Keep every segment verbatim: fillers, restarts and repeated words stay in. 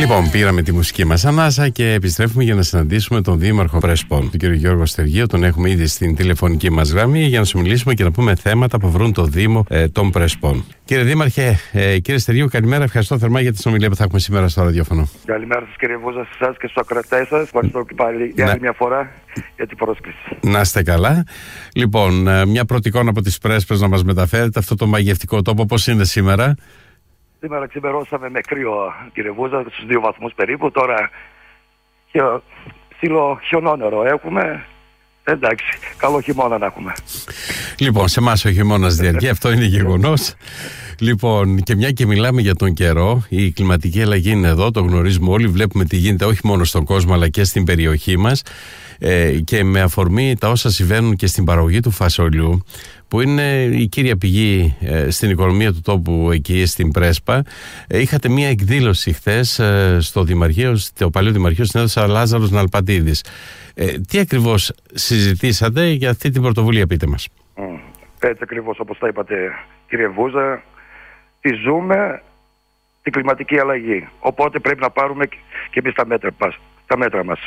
Λοιπόν, πήραμε τη μουσική μας ανάσα και επιστρέφουμε για να συναντήσουμε τον Δήμαρχο Πρεσπών, τον κύριο Γιώργο Στεργείο. Τον έχουμε ήδη στην τηλεφωνική μας γραμμή για να σου μιλήσουμε και να πούμε θέματα που βρουν το Δήμο ε, των Πρεσπών. Κύριε Δήμαρχε, ε, κύριε Στεργείο, καλημέρα. Ευχαριστώ θερμά για τη συνομιλία που θα έχουμε σήμερα στο ραδιόφωνο. Καλημέρα σας, κύριε Βούζα, σε εσάς και στους ακροατές σας. Ευχαριστώ και πάλι για άλλη μια φορά για την πρόσκληση. Να είστε καλά. Λοιπόν, ε, μια πρώτη εικόνα από τις Πρέσπες να μας μεταφέρετε αυτό το μαγευτικό τόπο. Πώς είναι σήμερα? Σήμερα ξημερώσαμε με κρύο, κύριε Βούζα, στους δύο βαθμούς περίπου. Τώρα χιο, στήλο χιονόνερο έχουμε. Εντάξει, καλό χειμώνα να έχουμε. Λοιπόν, σε εμάς ο χειμώνας διαρκεί, αυτό είναι γεγονός. Λοιπόν, και μια και μιλάμε για τον καιρό, η κλιματική αλλαγή είναι εδώ, το γνωρίζουμε όλοι, βλέπουμε τι γίνεται όχι μόνο στον κόσμο αλλά και στην περιοχή μας, ε, και με αφορμή τα όσα συμβαίνουν και στην παραγωγή του φασολιού, που είναι η κύρια πηγή ε, στην οικονομία του τόπου εκεί στην Πρέσπα. Ε, είχατε μια εκδήλωση χθες ε, στο Δημαρχείο, στο Παλαιό Δημαρχείο, στην αίθουσα Λάζαρος Ναλπατίδης. Ε, τι ακριβώς συζητήσατε για αυτή την πρωτοβουλία, πείτε μας. Mm, έτσι ακριβώς όπως τα είπατε, κύριε Βούζα, τη ζούμε την κλιματική αλλαγή. Οπότε πρέπει να πάρουμε και εμείς τα μέτρα μας. Τα μέτρα μας.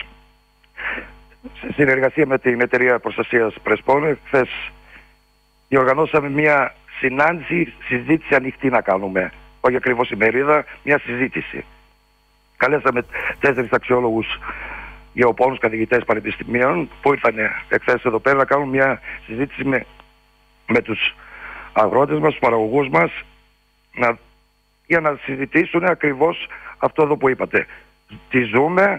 Σε συνεργασία με την Εταιρεία Προστασίας Πρεσπών, χθες διοργανώσαμε μια συνάντηση, συζήτηση ανοιχτή να κάνουμε. Όχι ακριβώς ημερίδα, μια συζήτηση. Καλέσαμε τέσσερις αξιόλογους γεωπόνους καθηγητές πανεπιστημίων που ήρθαν εχθές εδώ πέρα να κάνουν μια συζήτηση με, με τους αγρότες μας, τους παραγωγούς μας, να, για να συζητήσουν ακριβώς αυτό εδώ που είπατε. Τι ζούμε,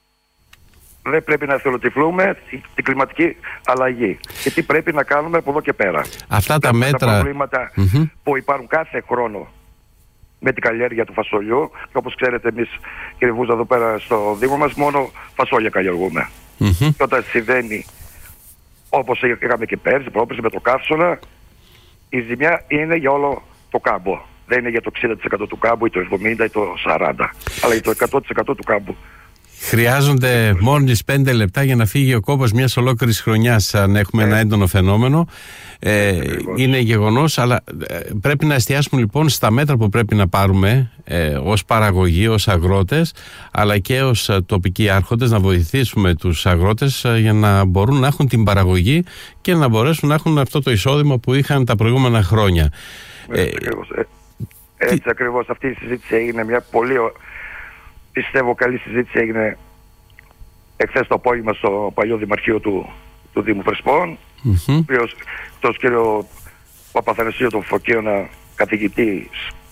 δεν πρέπει να εθελοτυφλούμε την κλιματική αλλαγή και τι πρέπει να κάνουμε από εδώ και πέρα. Αυτά τα μέτρα, τα προβλήματα mm-hmm. που υπάρχουν κάθε χρόνο με την καλλιέργεια του φασολιού, και όπως ξέρετε εμείς, κύριε Βούζα, εδώ πέρα στο Δήμο μας μόνο φασόλια καλλιεργούμε. Mm-hmm. Και όταν συμβαίνει όπως είχαμε και πέρσι, πρόπερσι με το καύσωνα, η ζημιά είναι για όλο το κάμπο. Δεν είναι για το εξήντα τοις εκατό του κάμπου ή το εβδομήντα τοις εκατό ή το σαράντα τοις εκατό, αλλά για το εκατό τοις εκατό του κάμπου. Χρειάζονται μόλις πέντε λεπτά για να φύγει ο κόπος μιας ολόκληρης χρονιάς, αν έχουμε ε. ένα έντονο φαινόμενο. Ε, είναι γεγονός, αλλά ε, πρέπει να εστιάσουμε λοιπόν στα μέτρα που πρέπει να πάρουμε ε, ως παραγωγή, ως αγρότες, αλλά και ως ε, τοπικοί άρχοντες, να βοηθήσουμε τους αγρότες ε, για να μπορούν να έχουν την παραγωγή και να μπορέσουν να έχουν αυτό το εισόδημα που είχαν τα προηγούμενα χρόνια. Έτσι, ε, ακριβώς, ε, έτσι τι... ακριβώς αυτή η συζήτηση έγινε μια πολύ, πιστεύω, καλή συζήτηση έγινε εχθές το απόγευμα στο Παλαιό Δημαρχείο του, του Δήμου Πρεσπών. Mm-hmm. Το κύριο Παπαθανασίου, τον Φωκίωνα, καθηγητή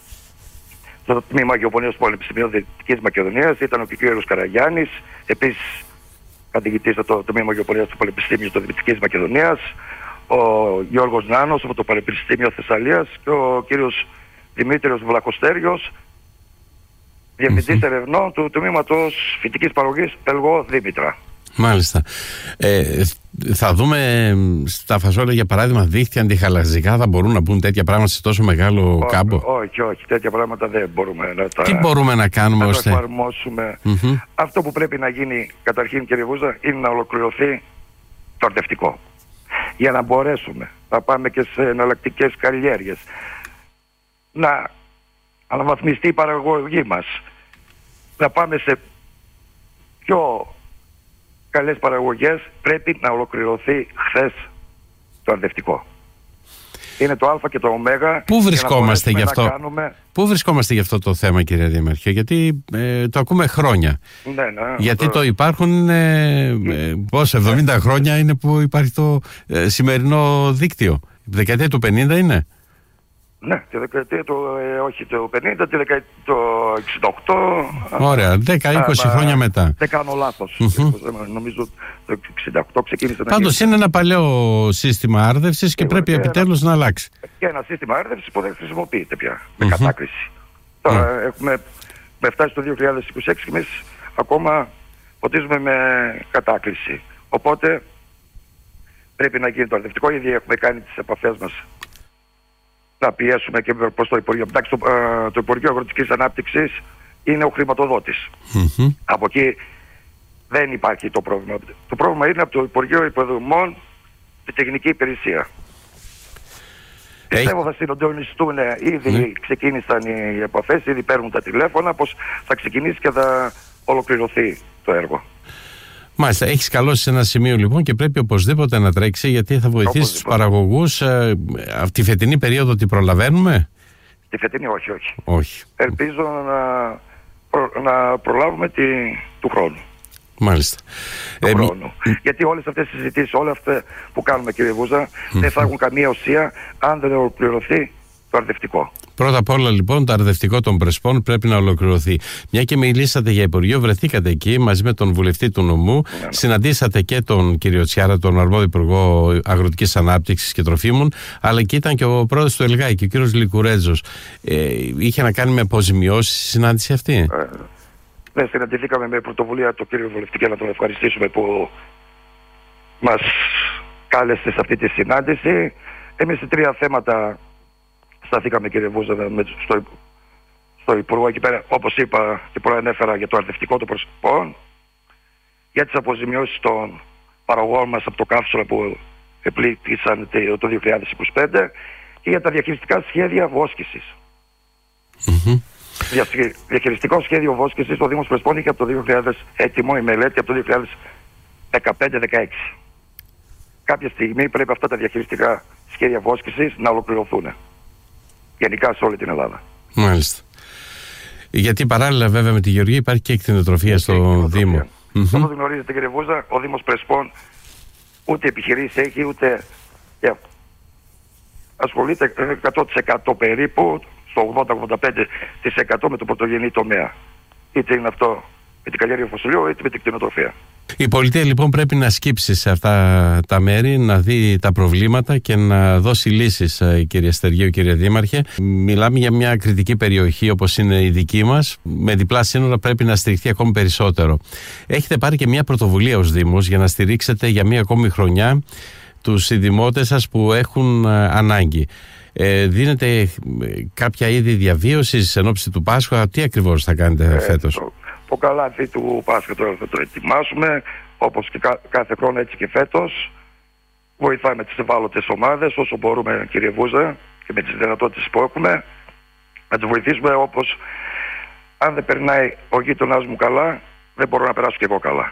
στο τμήμα Γεωπονίας του Πανεπιστημίου Δυτικής Μακεδονίας, ήταν ο κύριος Καραγιάννης, επίσης καθηγητής στο τμήμα Γεωπονίας του Πανεπιστημίου Δυτικής Μακεδονίας, ο Γιώργος Νάνος από το Πανεπιστήμιο Θεσσαλίας και ο κύριος Δημήτριος Βλαχοστέριος, διευθυντής mm-hmm. ερευνών του τμήματος φυτικής παραγωγής Πελγό Δήμητρα. Μάλιστα. Ε, θα δούμε στα φασόλια, για παράδειγμα, δίχτυα αντιχαλαζικά, θα μπορούν να μπουν τέτοια πράγματα σε τόσο μεγάλο ό, κάμπο? Όχι, όχι, τέτοια πράγματα δεν μπορούμε να τα, Τι μπορούμε να κάνουμε να ώστε... το εφαρμόσουμε. Mm-hmm. Αυτό που πρέπει να γίνει καταρχήν, κύριε Βούζα, είναι να ολοκληρωθεί το αρδευτικό. Για να μπορέσουμε να πάμε και σε εναλλακτικές καλλιέργειες, να αναβαθμιστεί η παραγωγή μας, να πάμε σε πιο καλές παραγωγές, πρέπει να ολοκληρωθεί χθες το αρδευτικό. Είναι το α και το ω. Πού βρισκόμαστε γι' αυτό, κάνουμε... Πού βρισκόμαστε γι' αυτό το θέμα, κύριε Δήμαρχε? Γιατί ε, το ακούμε χρόνια. Ναι, ναι, γιατί το, το υπάρχουν ε, ε, πώς, εβδομήντα χρόνια είναι που υπάρχει το ε, σημερινό δίκτυο. Δεκαετία του πενήντα είναι. Ναι, τη δεκαετία του, ε, όχι το πενήντα, τη δεκαετία του εξήντα οκτώ. Ωραία, δέκα με είκοσι χρόνια μετά. Δεν κάνω λάθος. Mm-hmm. Νομίζω το εξήντα οκτώ ξεκίνησε να... Πάντως είναι ένα παλαιό σύστημα άρδευσης και πρέπει και επιτέλους ένα, να αλλάξει. Και ένα σύστημα άρδευσης που δεν χρησιμοποιείται πια, με mm-hmm. κατάκριση. Τώρα mm. έχουμε με φτάσει το δύο χιλιάδες είκοσι έξι και εμείς ακόμα ποτίζουμε με κατάκριση. Οπότε πρέπει να γίνει το αρδευτικό. Ήδη έχουμε κάνει τις επαφές μας να πιέσουμε και προς το Υπουργείο. Εντάξει, το, ε, το Υπουργείο Αγροτικής Ανάπτυξης είναι ο χρηματοδότης. Mm-hmm. Από εκεί δεν υπάρχει το πρόβλημα. Το πρόβλημα είναι από το Υπουργείο Υποδομών, τη Τεχνική Υπηρεσία. Πιστεύω θα συντονιστούν, ήδη ναι. ξεκίνησαν οι επαφές, ήδη παίρνουν τα τηλέφωνα, πως θα ξεκινήσει και θα ολοκληρωθεί το έργο. Μάλιστα, έχεις καλώσει σε ένα σημείο λοιπόν και πρέπει οπωσδήποτε να τρέξει, γιατί θα βοηθήσει τους παραγωγούς. Ε, τη φετινή περίοδο τη προλαβαίνουμε? Τη φετινή όχι, όχι. όχι. Ελπίζω να, προ, να προλάβουμε τη, του χρόνου. Μάλιστα. Του ε, χρόνου. Μη... Γιατί όλες αυτές τις συζητήσεις, όλα αυτά που κάνουμε, κύριε Βούζα, mm-hmm. δεν θα έχουν καμία ουσία αν δεν ολοκληρωθεί το αρδευτικό. Πρώτα απ' όλα λοιπόν το αρδευτικό των Πρεσπών πρέπει να ολοκληρωθεί. Μια και μιλήσατε για Υπουργείο, βρεθήκατε εκεί μαζί με τον βουλευτή του νομού, ναι, ναι. συναντήσατε και τον κύριο Τσιάρα, τον αρμόδιο Υπουργό Αγροτικής Ανάπτυξης και Τροφίμων, αλλά και ήταν και ο πρόεδρος του ΕΛΓΑΗ και ο κύριος Λικουρέτζος. Ε, είχε να κάνει με αποζημιώσεις η συνάντηση αυτή? Ε, ναι, συναντηθήκαμε με πρωτοβουλία του κύριου βουλευτή και να τον ευχαριστήσουμε που μας κάλεσε σε αυτή τη συνάντηση. Εμείς σε τρία θέματα σταθήκαμε, κύριε Βούζα, στο, στο Υπουργό εκεί πέρα, όπως είπα και προανέφερα, για το αρδευτικό των Πρεσπών, για τις αποζημιώσεις των παραγωγών μας από το καύσωλα που επλήγησαν το δύο χιλιάδες είκοσι πέντε και για τα διαχειριστικά σχέδια βόσκησης. Mm-hmm. Διαχειριστικό σχέδιο βόσκησης ο Δήμος Πρεσπών είχε από το δύο χιλιάδες έτοιμο η μελέτη από το δύο χιλιάδες δεκαπέντε δεκαέξι. Κάποια στιγμή πρέπει αυτά τα διαχειριστικά σχέδια βόσκησης να ολοκληρωθούν. Γενικά σε όλη την Ελλάδα. Μάλιστα. Γιατί παράλληλα βέβαια με τη Γεωργία υπάρχει και εκτινοτροφία στο εκτινοτροφία. Δήμο. Mm-hmm. Όπως γνωρίζετε, κύριε Βούζα, ο Δήμος Πρεσπών ούτε επιχειρήσεις έχει, ούτε yeah. ασχολείται εκατό τοις εκατό περίπου, στο ογδόντα με ογδόντα πέντε τοις εκατό με το πρωτογενή τομέα. Είτε είναι αυτό με την καλλιέργεια φωσιλιού, είτε με την κτηνοτροφία. Η πολιτεία λοιπόν πρέπει να σκύψει σε αυτά τα μέρη, να δει τα προβλήματα και να δώσει λύσεις, κύριε Στεργίου, κύριε Δήμαρχε. Μιλάμε για μια κριτική περιοχή όπως είναι η δική μας. Με διπλά σύνορα πρέπει να στηριχθεί ακόμη περισσότερο. Έχετε πάρει και μια πρωτοβουλία ως Δήμος για να στηρίξετε για μια ακόμη χρονιά τους συνδημότες σας που έχουν ανάγκη. Ε, δίνετε κάποια είδη διαβίωσης εν ώψη του Πάσχα? Τι ακριβώς θα κάνετε ε, φέτος? Το, το καλάθι του Πάσχα τώρα θα το ετοιμάσουμε, όπως και κα, κάθε χρόνο, έτσι και φέτος. Βοηθάμε τις ευάλωτες ομάδες όσο μπορούμε, κύριε Βούζα, και με τις δυνατότητες που έχουμε να τις βοηθήσουμε, όπως αν δεν περνάει ο γείτονάς μου καλά, δεν μπορώ να περάσω και εγώ καλά.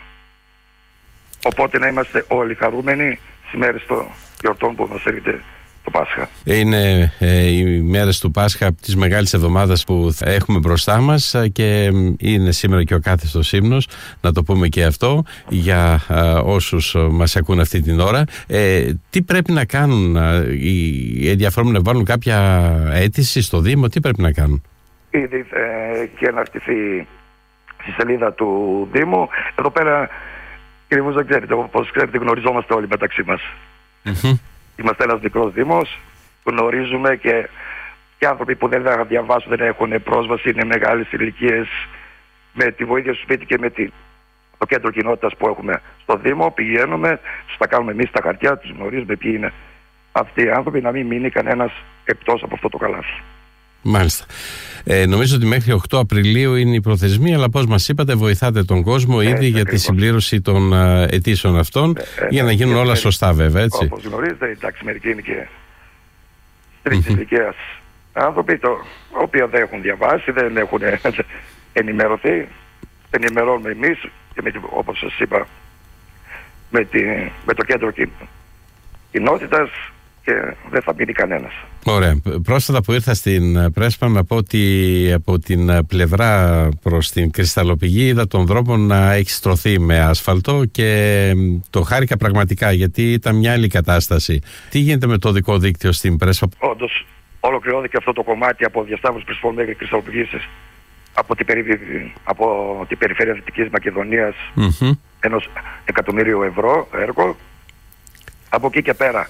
Οπότε να είμαστε όλοι χαρούμενοι στις μέρες των γιορτών που μας έρχεται το Πάσχα. Είναι ε, οι μέρες του Πάσχα, της μεγάλης εβδομάδας που θα έχουμε μπροστά μας, και είναι σήμερα και ο κάθιστος ύμνος, να το πούμε και αυτό για ε, όσους μας ακούν αυτή την ώρα. Ε, τι πρέπει να κάνουν ε, οι ενδιαφερόμενοι, να βάλουν κάποια αίτηση στο Δήμο? Τι πρέπει να κάνουν? Ήδη ε, και αναρτηθεί στη σελίδα του Δήμου. Εδώ πέρα, κύριε Βούζα, ξέρετε, όπως ξέρετε, γνωριζόμαστε όλοι μεταξύ μας. Mm-hmm. Είμαστε ένας μικρός Δήμος, γνωρίζουμε, και, και άνθρωποι που δεν θα διαβάσουν, δεν έχουν πρόσβαση, είναι μεγάλες ηλικίες, με τη βοήθεια στο σπίτι και με τη, το κέντρο κοινότητας που έχουμε στο Δήμο, πηγαίνουμε, τους τα κάνουμε εμείς τα χαρτιά, τους γνωρίζουμε ποιοι είναι αυτοί οι άνθρωποι, να μην μείνει κανένας εκτός από αυτό το καλάθι. Μάλιστα. Ε, νομίζω ότι μέχρι οκτώ Απριλίου είναι η προθεσμία, αλλά πώς μας είπατε, βοηθάτε τον κόσμο ήδη ε, για ακριβώς. τη συμπλήρωση των uh, αιτήσεων αυτών, ε, ε, για να γίνουν ε, όλα ε, σωστά, βέβαια, έτσι. Όπως γνωρίζετε, εντάξει, μερικοί είναι και τρίτης mm-hmm. ηλικίας άνθρωποι, το οποίοι δεν έχουν διαβάσει, δεν έχουν ενημερωθεί. Ενημερώνουμε εμείς και με, όπως σας είπα, με, τη, με το κέντρο κοινότητας, και δεν θα μείνει κανένας. Ωραία. Πρόσφατα που ήρθα στην Πρέσπα, να πω ότι από την πλευρά προς την κρυσταλλοπηγή είδα τον δρόμο να έχει στρωθεί με άσφαλτο και το χάρηκα πραγματικά, γιατί ήταν μια άλλη κατάσταση. Τι γίνεται με το οδικό δίκτυο στην Πρέσπα? Όντως, ολοκληρώθηκε αυτό το κομμάτι από διασταύρωση Πρεσπών μέχρι κρυσταλλοπηγής από την, περι... από την περιφέρεια Δυτικής Μακεδονίας, mm-hmm. ενός εκατομμύριου ευρώ έργο. Από εκεί και πέρα,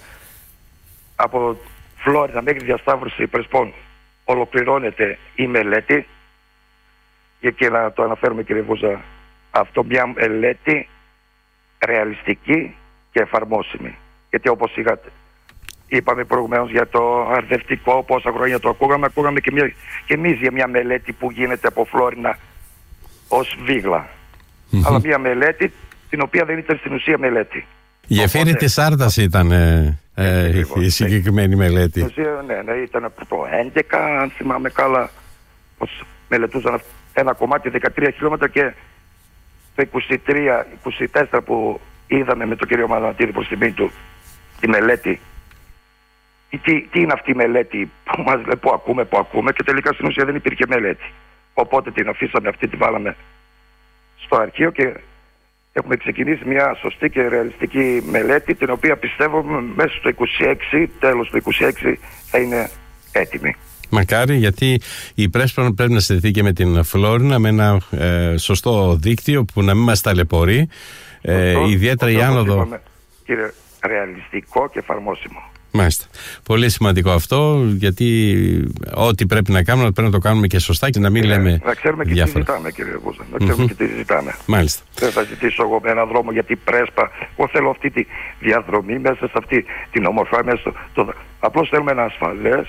από Φλόρινα μέχρι διασταύρωση Πρεσπών, ολοκληρώνεται η μελέτη, και να το αναφέρουμε, κύριε Βούζα, αυτό, μια μελέτη ρεαλιστική και εφαρμόσιμη. Γιατί όπως είχατε, είπαμε προηγουμένως για το αρδευτικό, πόσα χρόνια το ακούγαμε, ακούγαμε και, μια, και εμείς για μια μελέτη που γίνεται από Φλόρινα ως Βίγλα. Mm-hmm. Αλλά μια μελέτη την οποία δεν ήταν στην ουσία μελέτη. Γεφύρι Οπότε, της Άρτας ήταν ε, ε, ακριβώς, η συγκεκριμένη μελέτη. Ναι, ναι, ήταν από το έντεκα, αν θυμάμαι καλά, πως μελετούσαν ένα κομμάτι δεκατρία χιλιόμετρα και το είκοσι τρία είκοσι τέσσερα που είδαμε με τον κύριο Μανατήρη προς τιμή του τη μελέτη. Τι, τι είναι αυτή η μελέτη που μας λέει, που ακούμε, που ακούμε και τελικά στην ουσία δεν υπήρχε μελέτη. Οπότε την αφήσαμε αυτή, τη βάλαμε στο αρχείο και έχουμε ξεκινήσει μια σωστή και ρεαλιστική μελέτη, την οποία πιστεύουμε μέσα στο είκοσι έξι, τέλος του είκοσι έξι θα είναι έτοιμη. Μακάρι, γιατί η Πρέσπα πρέπει να συνδεθεί και με την Φλόρινα με ένα ε, σωστό δίκτυο που να μην μας ταλαιπωρεί. Ε, αυτό, ιδιαίτερα η άνοδο. Είπαμε, κύριε, ρεαλιστικό και εφαρμόσιμο. Μάλιστα. Πολύ σημαντικό αυτό, γιατί ό,τι πρέπει να κάνουμε πρέπει να το κάνουμε και σωστά και να μην κύριε, λέμε. Να ξέρουμε και διάφορα. τι ζητάμε, κύριε Βούζα. Να ξέρουμε mm-hmm. και τι ζητάμε. Μάλιστα. Δεν θα ζητήσω εγώ με έναν δρόμο γιατί Πρέσπα. Εγώ θέλω αυτή τη διαδρομή μέσα σε αυτή την ομορφιά. Μέσα στο, το, απλώς θέλουμε ένα ασφαλές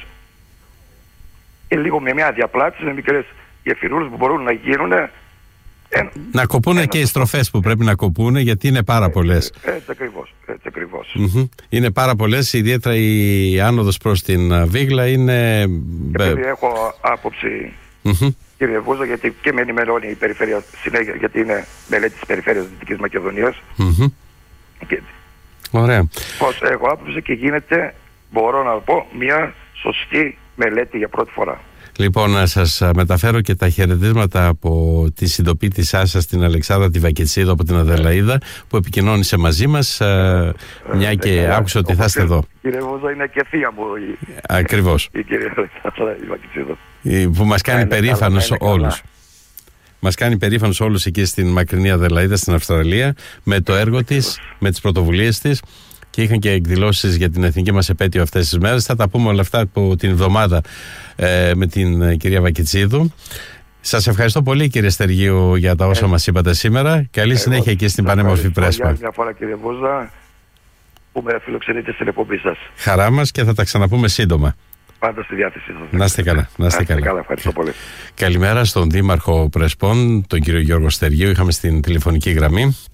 και λίγο με μια διαπλάτηση με μικρές γεφυρούλες που μπορούν να γίνουν. Ένα, να κοπούνε ένα, και οι στροφές που πρέπει να κοπούνε, γιατί είναι πάρα πολλές. Έτσι ακριβώς. Έτσι ακριβώς. Mm-hmm. Είναι πάρα πολλές, ιδιαίτερα η άνοδος προς την Βίγλα είναι. Επειδή έχω άποψη, mm-hmm. κύριε Βούζα, γιατί και με ενημερώνει η περιφέρεια συνέχεια, γιατί είναι μελέτη της περιφέρειας Δυτικής Μακεδονίας. Mm-hmm. Και ωραία. Πως έχω άποψη και γίνεται, μπορώ να πω, μια σωστή μελέτη για πρώτη φορά. Λοιπόν, να σας μεταφέρω και τα χαιρετίσματα από τη συντοπίτησά σας, την Αλεξάνδρα τη Βακητσίδου από την Αδελαΐδα, που επικοινώνησε μαζί μας, ε, μια και ε, άκουσα ότι θα είστε εδώ. Κύριε Βούζα, είναι και θεία μου η, ακριβώς. η κυρία Αλεξάνδρα η Βακητσίδου. Που μας κάνει περήφανος όλους. Μας κάνει περήφανος όλους εκεί στην μακρινή Αδελαΐδα, στην Αυστραλία, με το έργο της, με τις πρωτοβουλίες της. Και είχαν και εκδηλώσεις για την εθνική μας επέτειο αυτές τις μέρες. Θα τα πούμε όλα αυτά από την εβδομάδα ε, με την ε, κυρία Βακητσίδου. Σας ευχαριστώ πολύ, κύριε Στεργίου, για τα όσα ε, μας είπατε σήμερα. Καλή εγώ, συνέχεια εκεί στην πανέμορφη Πρέσπα. Για μια φορά, κύριε Βούζα, που με φιλοξενείτε στην εκπομπή σας. Χαρά μας και θα τα ξαναπούμε σύντομα. Πάντα στη διάθεσή σας. Να είστε καλά. Να είστε καλά. καλά. Ευχαριστώ πολύ. Καλημέρα στον Δήμαρχο Πρεσπών, τον κύριο Γιώργο Στεργίου. Είχαμε στην τηλεφωνική γραμμή.